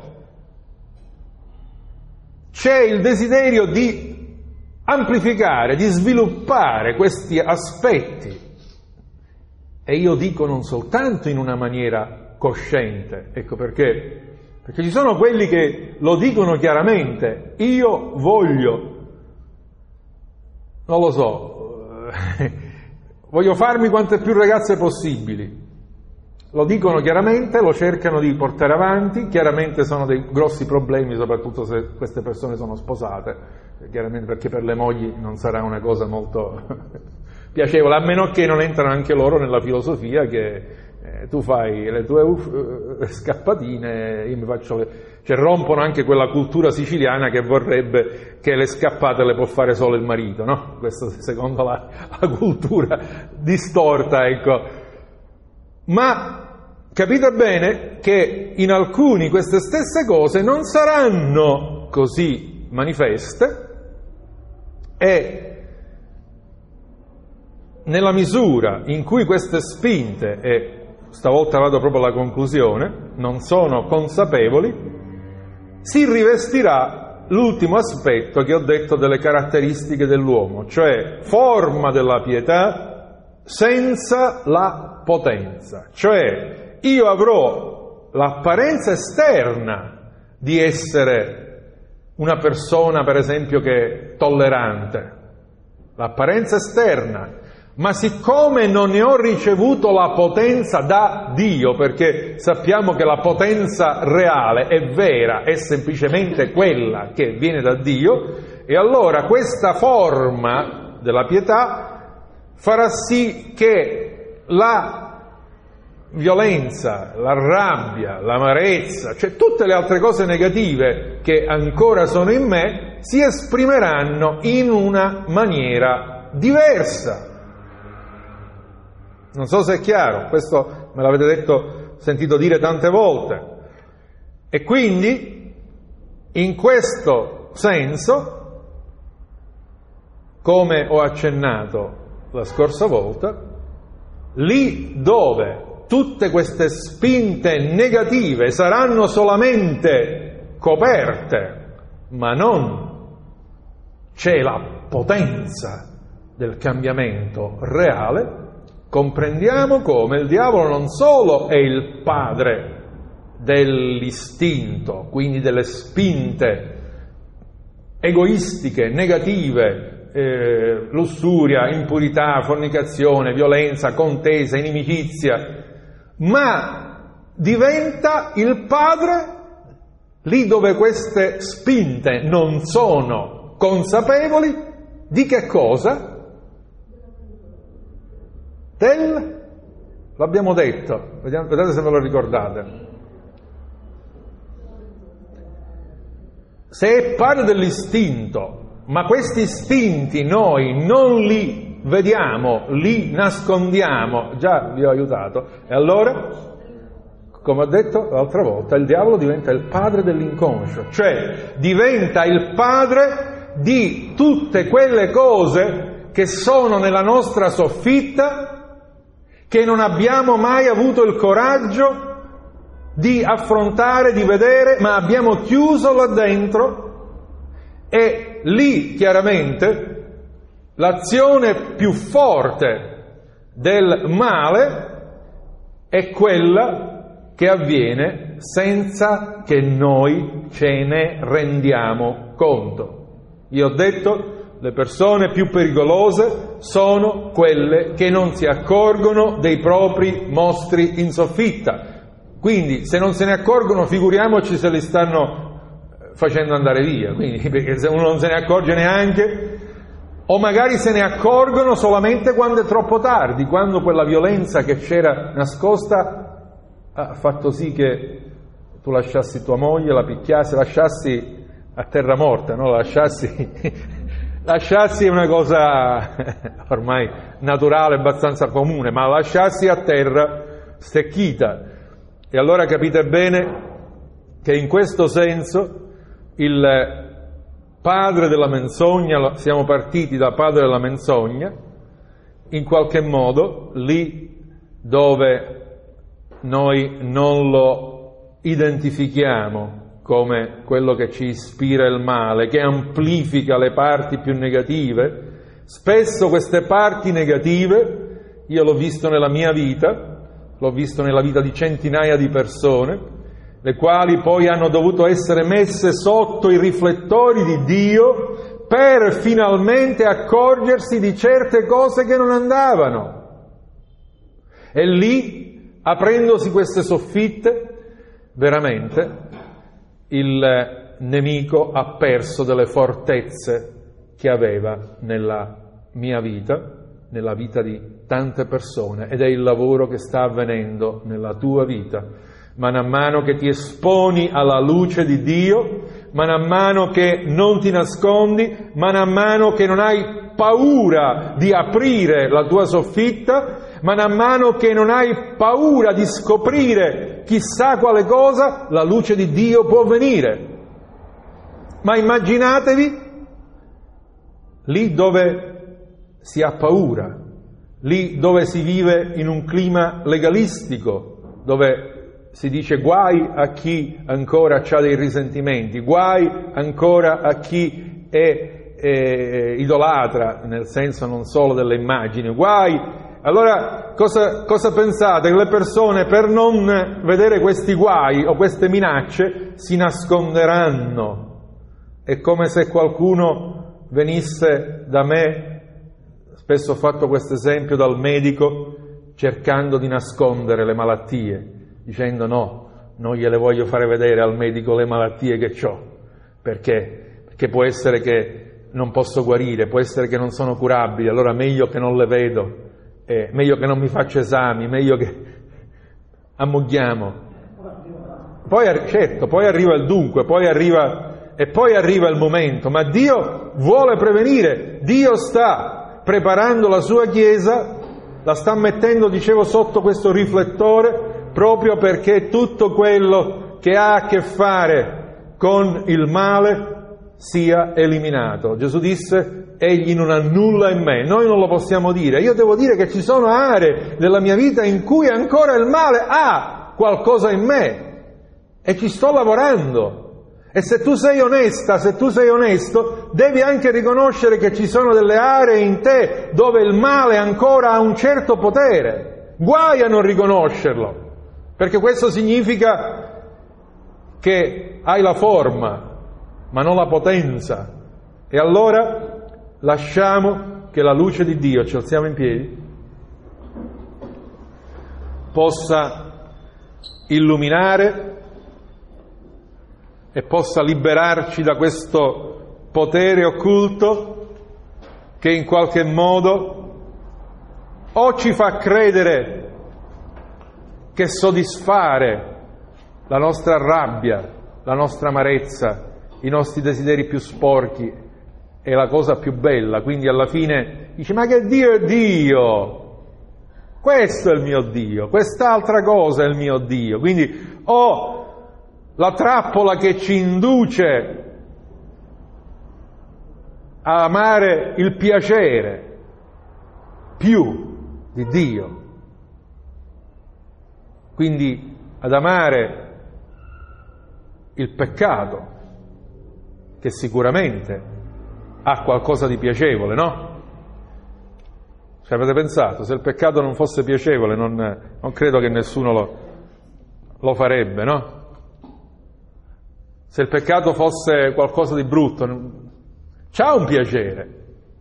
c'è il desiderio di amplificare, di sviluppare questi aspetti, e io dico non soltanto in una maniera cosciente, ecco perché, perché ci sono quelli che lo dicono chiaramente, io voglio, non lo so, voglio farmi quante più ragazze possibili, lo dicono chiaramente, lo cercano di portare avanti, chiaramente sono dei grossi problemi, soprattutto se queste persone sono sposate, chiaramente perché per le mogli non sarà una cosa molto piacevole, a meno che non entrano anche loro nella filosofia che eh, tu fai le tue uh, scappatine, io mi faccio le... cioè rompono anche quella cultura siciliana che vorrebbe che le scappate le può fare solo il marito, no? Questo secondo la, la cultura distorta, ecco. Ma capite bene che in alcuni queste stesse cose non saranno così manifeste e nella misura in cui queste spinte, e stavolta vado proprio alla conclusione, non sono consapevoli, si rivestirà l'ultimo aspetto che ho detto delle caratteristiche dell'uomo, cioè forma della pietà senza la potenza. Cioè io avrò l'apparenza esterna di essere una persona, per esempio, che è tollerante, l'apparenza esterna, ma siccome non ne ho ricevuto la potenza da Dio, perché sappiamo che la potenza reale è vera, è semplicemente quella che viene da Dio, e allora questa forma della pietà farà sì che la violenza, la rabbia, l'amarezza, cioè tutte le altre cose negative che ancora sono in me, si esprimeranno in una maniera diversa. Non so se è chiaro, questo me l'avete detto, sentito dire tante volte. E quindi, in questo senso, come ho accennato la scorsa volta, lì dove tutte queste spinte negative saranno solamente coperte, ma non c'è la potenza del cambiamento reale, comprendiamo come il diavolo non solo è il padre dell'istinto, quindi delle spinte egoistiche, negative, eh, lussuria, impurità, fornicazione, violenza, contesa, inimicizia, ma diventa il padre lì dove queste spinte non sono consapevoli di che cosa? Del, l'abbiamo detto, vediamo, vedete se ve lo ricordate. Se è padre dell'istinto, ma questi istinti noi non li vediamo, li nascondiamo, già vi ho aiutato, e allora, come ho detto l'altra volta, il diavolo diventa il padre dell'inconscio, cioè diventa il padre di tutte quelle cose che sono nella nostra soffitta, che non abbiamo mai avuto il coraggio di affrontare, di vedere, ma abbiamo chiuso là dentro. E lì chiaramente l'azione più forte del male è quella che avviene senza che noi ce ne rendiamo conto. Io ho detto, le persone più pericolose sono quelle che non si accorgono dei propri mostri in soffitta. Quindi se non se ne accorgono, figuriamoci se li stanno facendo andare via. Quindi, perché se uno non se ne accorge neanche, o magari se ne accorgono solamente quando è troppo tardi, quando quella violenza che c'era nascosta ha fatto sì che tu lasciassi tua moglie, la picchiassi, lasciassi a terra morta, no? La lasciassi, lasciassi è una cosa ormai naturale, abbastanza comune, ma lasciassi a terra stecchita. E allora capite bene che in questo senso il padre della menzogna, siamo partiti da padre della menzogna, in qualche modo lì dove noi non lo identifichiamo come quello che ci ispira il male, che amplifica le parti più negative, spesso queste parti negative, io l'ho visto nella mia vita, l'ho visto nella vita di centinaia di persone, le quali poi hanno dovuto essere messe sotto i riflettori di Dio per finalmente accorgersi di certe cose che non andavano. E lì, aprendosi queste soffitte, veramente il nemico ha perso delle fortezze che aveva nella mia vita, nella vita di tante persone, ed è il lavoro che sta avvenendo nella tua vita. Man mano che ti esponi alla luce di Dio, man mano che non ti nascondi, man mano che non hai paura di aprire la tua soffitta, man mano che non hai paura di scoprire chissà quale cosa, la luce di Dio può venire. Ma immaginatevi lì dove si ha paura, lì dove si vive in un clima legalistico, dove si dice guai a chi ancora ha dei risentimenti, guai ancora a chi è, è idolatra, nel senso non solo delle immagini, guai. Allora cosa, cosa pensate? Che le persone, per non vedere questi guai o queste minacce, si nasconderanno. È come se qualcuno venisse da me, spesso ho fatto questo esempio, dal medico, cercando di nascondere le malattie, dicendo no, non gliele voglio fare vedere al medico le malattie che ho, perché? Perché può essere che non posso guarire, può essere che non sono curabili, allora meglio che non le vedo, eh, meglio che non mi faccio esami, meglio che ammughiamo. Poi, certo, poi arriva il dunque, poi arriva, e poi arriva il momento, ma Dio vuole prevenire, Dio sta preparando la sua Chiesa, la sta mettendo, dicevo, sotto questo riflettore, proprio perché tutto quello che ha a che fare con il male sia eliminato. Gesù disse, egli non ha nulla in me. Noi non lo possiamo dire. Io devo dire che ci sono aree della mia vita in cui ancora il male ha qualcosa in me e ci sto lavorando. E se tu sei onesta, se tu sei onesto, devi anche riconoscere che ci sono delle aree in te dove il male ancora ha un certo potere. Guai a non riconoscerlo, perché questo significa che hai la forma, ma non la potenza. E allora lasciamo che la luce di Dio, ci alziamo in piedi, possa illuminare e possa liberarci da questo potere occulto che in qualche modo o ci fa credere che soddisfare la nostra rabbia, la nostra amarezza, i nostri desideri più sporchi è la cosa più bella, quindi alla fine dice ma che Dio è Dio, questo è il mio Dio, quest'altra cosa è il mio Dio, quindi o la trappola che ci induce a amare il piacere più di Dio. Quindi ad amare il peccato, che sicuramente ha qualcosa di piacevole, no? Ci avete pensato? Se il peccato non fosse piacevole, non, non credo che nessuno lo, lo farebbe, no? Se il peccato fosse qualcosa di brutto, c'ha un piacere,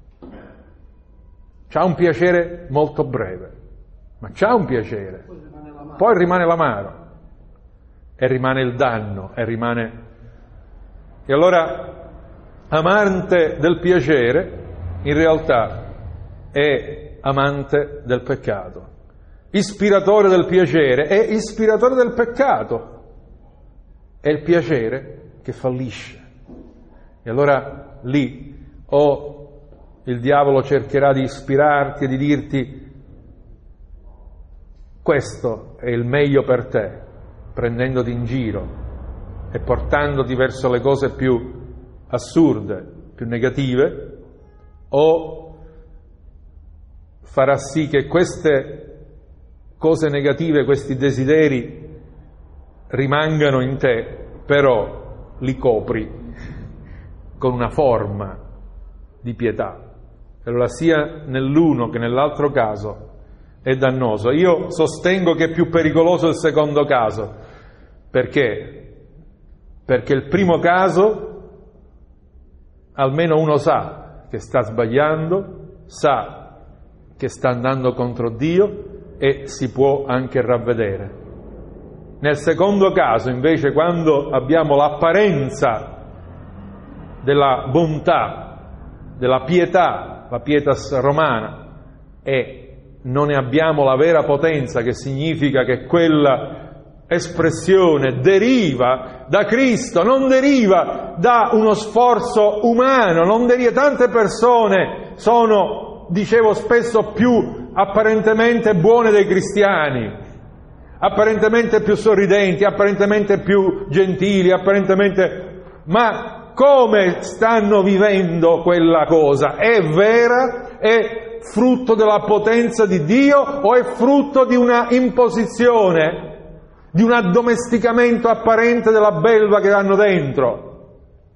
c'ha un piacere molto breve, ma c'ha un piacere, poi rimane l'amaro, e rimane il danno, e rimane... E allora, amante del piacere, in realtà è amante del peccato. Ispiratore del piacere è ispiratore del peccato. È il piacere che fallisce. E allora lì o il diavolo cercherà di ispirarti e di dirti questo è il meglio per te, prendendoti in giro e portandoti verso le cose più assurde, più negative, o farà sì che queste cose negative, questi desideri rimangano in te, però li copri con una forma di pietà. Allora sia nell'uno che nell'altro caso è dannoso. Io sostengo che è più pericoloso il secondo caso. Perché? Perché il primo caso almeno uno sa che sta sbagliando, sa che sta andando contro Dio e si può anche ravvedere. Nel secondo caso, invece, quando abbiamo l'apparenza della bontà, della pietà, la pietas romana, e non ne abbiamo la vera potenza, che significa che quella espressione deriva da Cristo, non deriva da uno sforzo umano, non deriva... Tante persone sono, dicevo spesso, più apparentemente buone dei cristiani, apparentemente più sorridenti, apparentemente più gentili, apparentemente... ma come stanno vivendo quella cosa? È vera? È frutto della potenza di Dio o è frutto di una imposizione, di un addomesticamento apparente della belva che hanno dentro?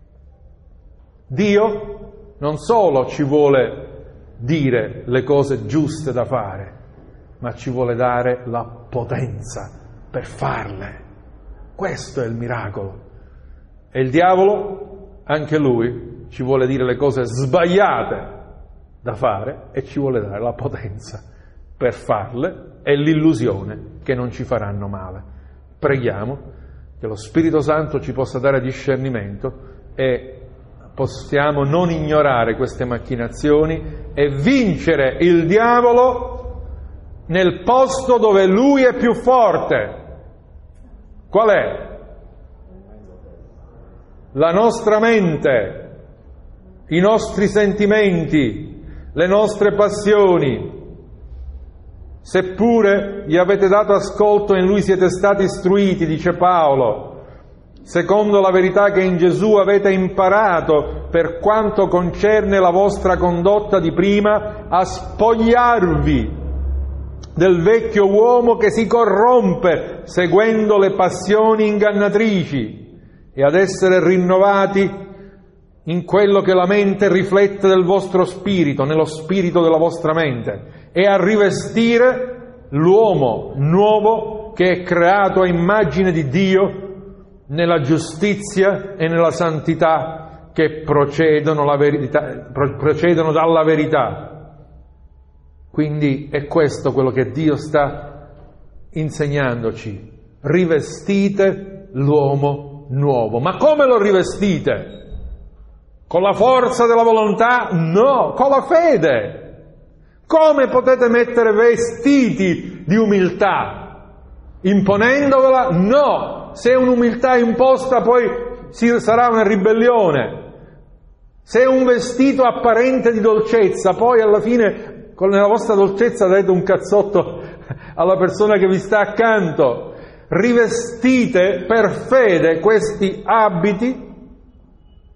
Dio non solo ci vuole dire le cose giuste da fare, ma ci vuole dare la potenza per farle. Questo è il miracolo. E il diavolo, anche lui, ci vuole dire le cose sbagliate da fare e ci vuole dare la potenza per farle e l'illusione che non ci faranno male. Preghiamo che lo Spirito Santo ci possa dare discernimento e possiamo non ignorare queste macchinazioni e vincere il diavolo nel posto dove lui è più forte. Qual è? La nostra mente, i nostri sentimenti, le nostre passioni. Seppure gli avete dato ascolto e in lui siete stati istruiti, dice Paolo, secondo la verità che in Gesù avete imparato per quanto concerne la vostra condotta di prima, a spogliarvi del vecchio uomo che si corrompe seguendo le passioni ingannatrici e ad essere rinnovati in quello che la mente riflette del vostro spirito, nello spirito della vostra mente, e a rivestire l'uomo nuovo che è creato a immagine di Dio nella giustizia e nella santità che procedono, la verità, procedono dalla verità. Quindi è questo quello che Dio sta insegnandoci. Rivestite l'uomo nuovo. Ma come lo rivestite? Con la forza della volontà? No, con la fede. Come potete mettere vestiti di umiltà? Imponendovela? No. Se è un'umiltà imposta poi sarà una ribellione. Se è un vestito apparente di dolcezza, poi alla fine con la vostra dolcezza date un cazzotto alla persona che vi sta accanto. Rivestite per fede questi abiti,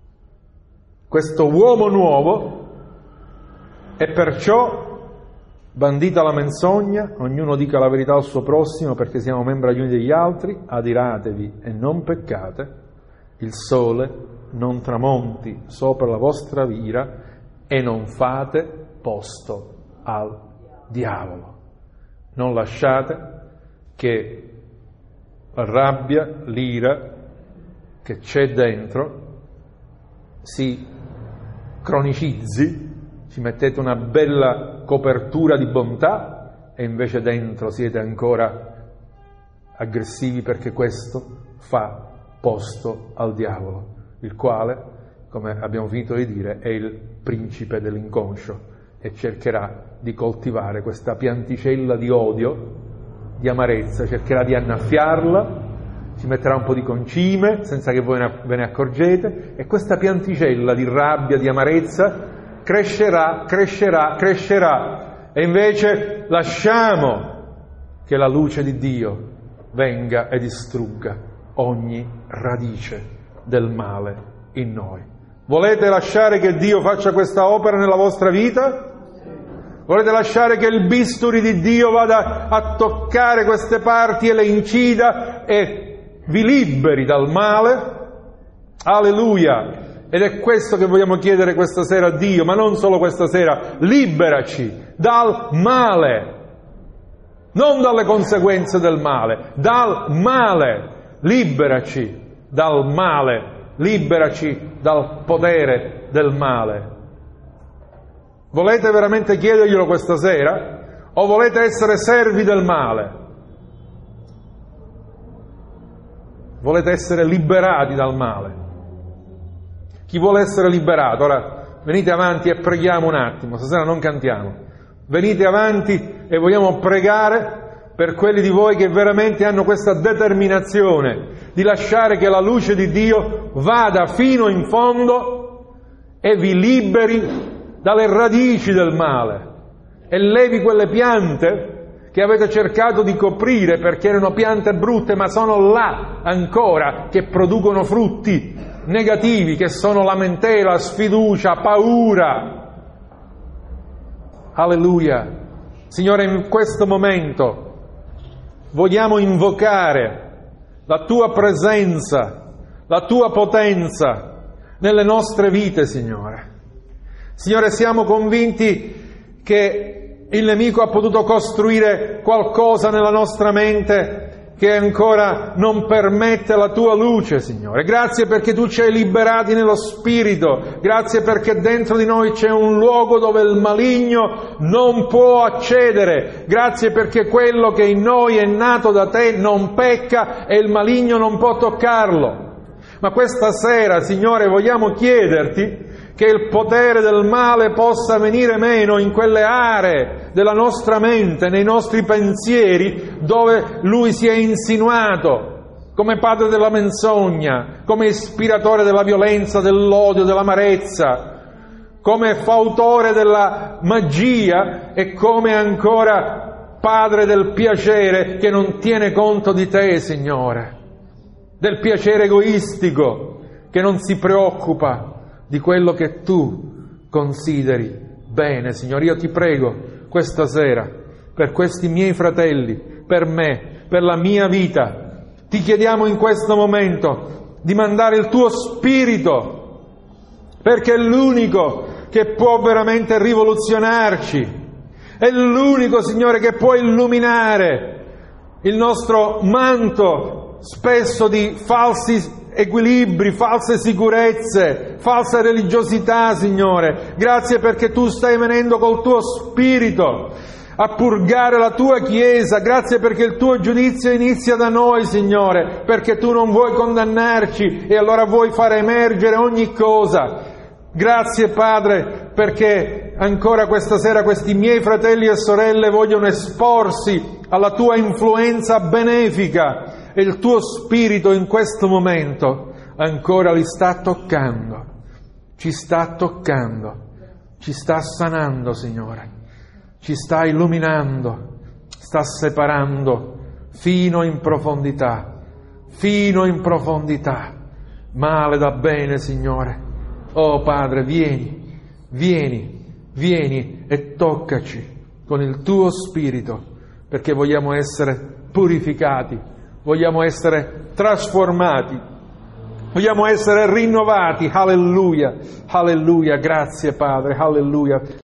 questo uomo nuovo, e perciò Bandita la menzogna, ognuno dica la verità al suo prossimo, perché siamo membri gli uni degli altri. Adiratevi e non peccate. Il sole non tramonti sopra la vostra ira e non fate posto al diavolo. Non lasciate che la rabbia, l'ira che c'è dentro si cronicizzi, ci mettete una bella copertura di bontà e invece dentro siete ancora aggressivi, perché questo fa posto al diavolo, il quale, come abbiamo finito di dire, è il principe dell'inconscio e cercherà di coltivare questa pianticella di odio, di amarezza, cercherà di annaffiarla, ci metterà un po' di concime senza che voi ve ne accorgete, e questa pianticella di rabbia, di amarezza crescerà, crescerà, crescerà, e invece lasciamo che la luce di Dio venga e distrugga ogni radice del male in noi. Volete lasciare che Dio faccia questa opera nella vostra vita? Volete lasciare che il bisturi di Dio vada a toccare queste parti e le incida e vi liberi dal male? Alleluia! Ed è questo che vogliamo chiedere questa sera a Dio, ma non solo questa sera. Liberaci dal male, non dalle conseguenze del male, dal male. Liberaci dal male, liberaci dal potere del male. Volete veramente chiederglielo questa sera? O volete essere servi del male? Volete essere liberati dal male? Chi vuole essere liberato? Ora venite avanti e preghiamo un attimo, stasera non cantiamo. Venite avanti e vogliamo pregare per quelli di voi che veramente hanno questa determinazione di lasciare che la luce di Dio vada fino in fondo e vi liberi dalle radici del male e levi quelle piante che avete cercato di coprire perché erano piante brutte, ma sono là ancora che producono frutti negativi, che sono lamentela, sfiducia, paura. Alleluia. Signore, in questo momento vogliamo invocare la Tua presenza, la Tua potenza nelle nostre vite, Signore. Signore, siamo convinti che il nemico ha potuto costruire qualcosa nella nostra mente che ancora non permette la Tua luce, Signore. Grazie perché Tu ci hai liberati nello Spirito. Grazie perché dentro di noi c'è un luogo dove il maligno non può accedere. Grazie perché quello che in noi è nato da Te non pecca e il maligno non può toccarlo. Ma questa sera, Signore, vogliamo chiederti che il potere del male possa venire meno in quelle aree della nostra mente, nei nostri pensieri, dove lui si è insinuato come padre della menzogna, come ispiratore della violenza, dell'odio, dell'amarezza, come fautore della magia e come ancora padre del piacere che non tiene conto di Te, Signore, del piacere egoistico che non si preoccupa di quello che Tu consideri bene. Signore, io Ti prego questa sera per questi miei fratelli, per me, per la mia vita. Ti chiediamo in questo momento di mandare il Tuo Spirito, perché è l'unico che può veramente rivoluzionarci, è l'unico, Signore, che può illuminare il nostro manto spesso di falsi equilibri, false sicurezze, falsa religiosità, Signore. Grazie perché Tu stai venendo col Tuo Spirito a purgare la Tua Chiesa. Grazie perché il Tuo giudizio inizia da noi, Signore, perché Tu non vuoi condannarci e allora vuoi fare emergere ogni cosa. Grazie, Padre, perché ancora questa sera questi miei fratelli e sorelle vogliono esporsi alla Tua influenza benefica. E il Tuo Spirito in questo momento ancora li sta toccando, ci sta toccando, ci sta sanando, Signore, ci sta illuminando, sta separando fino in profondità, fino in profondità, male da bene, Signore. Oh Padre, vieni, vieni, vieni e toccaci, con il tuo Spirito, perché vogliamo essere purificati, vogliamo essere trasformati, vogliamo essere rinnovati. Alleluia, alleluia, grazie Padre, alleluia.